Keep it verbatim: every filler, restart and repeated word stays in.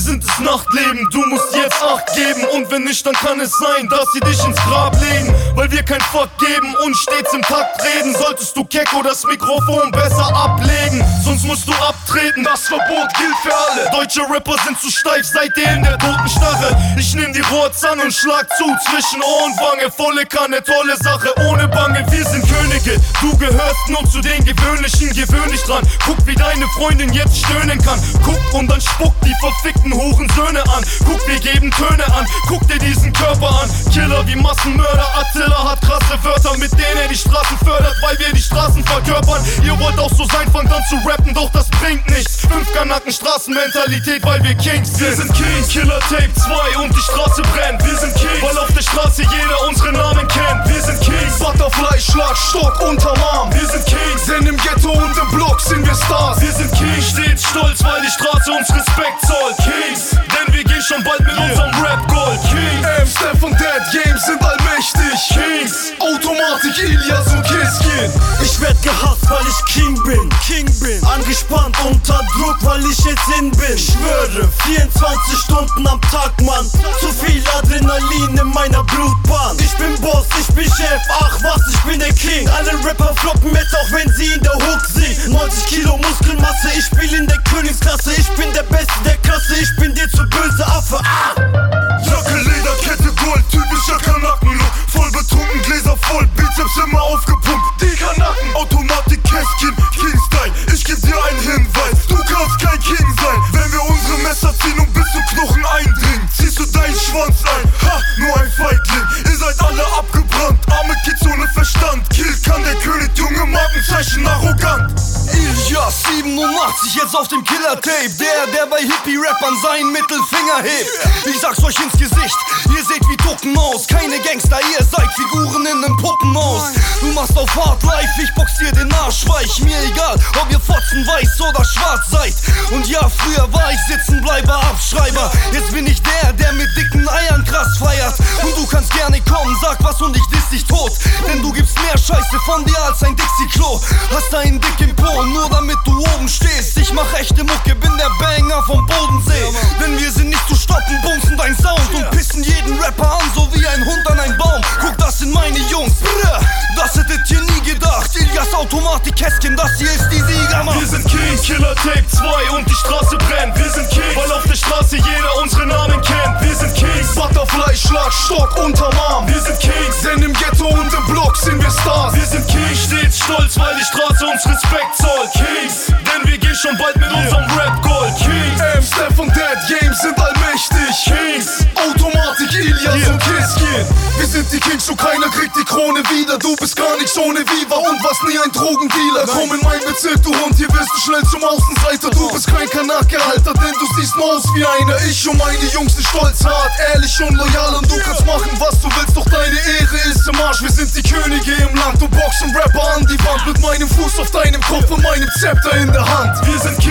sind das Nachtleben, du musst jetzt Acht geben. Und wenn nicht, dann kann es sein, dass sie dich ins Grab legen. Weil wir kein Fuck geben und stets im Takt reden. Solltest du Kecko das Mikrofon besser ablegen, sonst musst du abtreten, das Verbot gilt für alle. Deutsche Rapper sind zu steif, seid ihr in der Totenstarre. Ich nehm die Rohrzange und schlag zu zwischen Ohr und Wange. Volle Kanne, tolle Sache, ohne Bange. Wir sind Könige, du gehörst nur zu den Gewöhnlichen. Gewöhn dich dran, guck wie deine Freundin jetzt stöhnen kann. Guck und dann spuck die verfickten Hurensöhne an. Guck, wir geben Töne an, guck dir diesen Körper an. Killer wie Massenmörder, Attila hat krasse Wörter, mit denen er die Straßen fördert, weil wir die Straßen verkörpern. Ihr wollt auch so sein, fangt an zu rappen, doch das bringt nichts. Fünf Kanaken Straßenmentalität, weil wir Kings sind. Wir sind Kings, Killer Tape zwei und die Straße brennt. Wir sind Kings, weil auf der Straße jeder unsere Namen kennt. Wir sind Kings, Butterfly, Schlag, Stock, unterm Arm. Wir sind Kings, denn im Ghetto und im Block sind wir Stars. Wir sind Kings, stets stolz, weil die Straße uns Respekt zollt. Kings, denn wir gehen schon bald mit yeah. unserem Rap Gold. Kings, M, Steph und Dead Games sind allmächtig. Kings, Automatik, Ilias und Kiskin. Ich werd gehasst, weil ich King bin. King bin. Angespannt unter Druck, weil ich jetzt in bin. Schwöre, vierundzwanzig Stunden am Tag, Mann. Zu viel Adrenalin in meiner Blutbahn. Ich bin Boss, ich bin Chef, ach was, ich bin der King. Alle Rapper floppen mit, auch wenn sie in der Hook singen. neunzig Kilo Muskelmasse, ich spiel in der Königsklasse. Ich bin der Beste der Klasse, ich bin dir zu böse Affe. Ah! Jacke, Leder, Kette, Gold, typischer Kanaken-Look. Voll betrunken, Gläser voll, Bizeps immer aufgepumpt. Die Kanaken, Automatik, Kästchen, King-Style. Ich geb dir einen Hinweis, du kannst kein King sein. Wenn wir unsere Messer ziehen und bis zum Knochen eindringen, ziehst du deinen Schwanz ein, ha, nur ein Feigling. Ihr seid alle abgebrannt, arme Kids ohne Verstand. Kill kann der König, junge Markenzeichen, arrogant. Ilias, siebenundachtzig, jetzt auf dem Killer-Tape. Der, der bei Hippie-Rappern seinen Mittelfinger hebt. Ich sag's euch ins Gesicht, ihr seht wie Ducken aus. Keine Gangster, ihr seid Figuren in nem Puppenhaus. Du machst auf Hard Life, ich box dir den Arsch weich. Mir egal, ob ihr Fotzen weiß oder schwarz seid. Und ja, früher war ich Sitzenbleiber, Abschreiber. Jetzt bin ich der, der mit dicken Eiern krass feiert. Und du kannst gerne kommen, sag was und ich diss dich tot. Denn du gibst mehr Scheiße von dir als ein Dixie-Klo. Hast einen dicken Po, nur damit du oben stehst. Ich mach echte Mucke, bin der Banger vom Bodensee. Denn wir sind nicht zu stoppen, bumsen dein Sound und pissen jeden Rapper an, so wie ein Hund an einen Baum. Guck, das sind meine Jungs, brr, das hättet ihr nie gedacht. Ilias Automatik, Kästchen, das hier ist die Siegermacht. Wir sind Kings, Killer Tape zwei und die Straße brennt. Wir sind Kings, weil auf der Straße jeder unsere Namen kennt. Wir sind Kings, Butterfly, Schlag, Stock, unterm Arm. Wir sind Kings, denn im Ghetto und im Block sind wir Stars. Wir sind Kings, stets stolz, weil die Straße uns Respekt zollt. Kings, denn wir gehen schon bald mit unserem Rap Gold. Kings, M, Steph und Dead Games sind allmächtig. Kings, Automatik, Ilias yeah. und Kiskin. Wir sind die Kings, so keiner kriegt die Krone wieder. Du bist gar nichts ohne Viva und warst nie ein Drogendealer. Komm in mein Bezirk, du Hund, hier wirst du schnell zum Außenseiter. Du bist kein Kanake, Alter, denn du siehst nur aus wie einer. Ich und meine Jungs sind stolz, hart, ehrlich und loyal. Und du kannst machen, was du willst, doch deine Ehre ist im Arsch. Wir sind die Könige im Land und boxen Rapper an die Wand. Mit meinem Fuß auf deinem Kopf und meinem Zepter in der Hand. Wir sind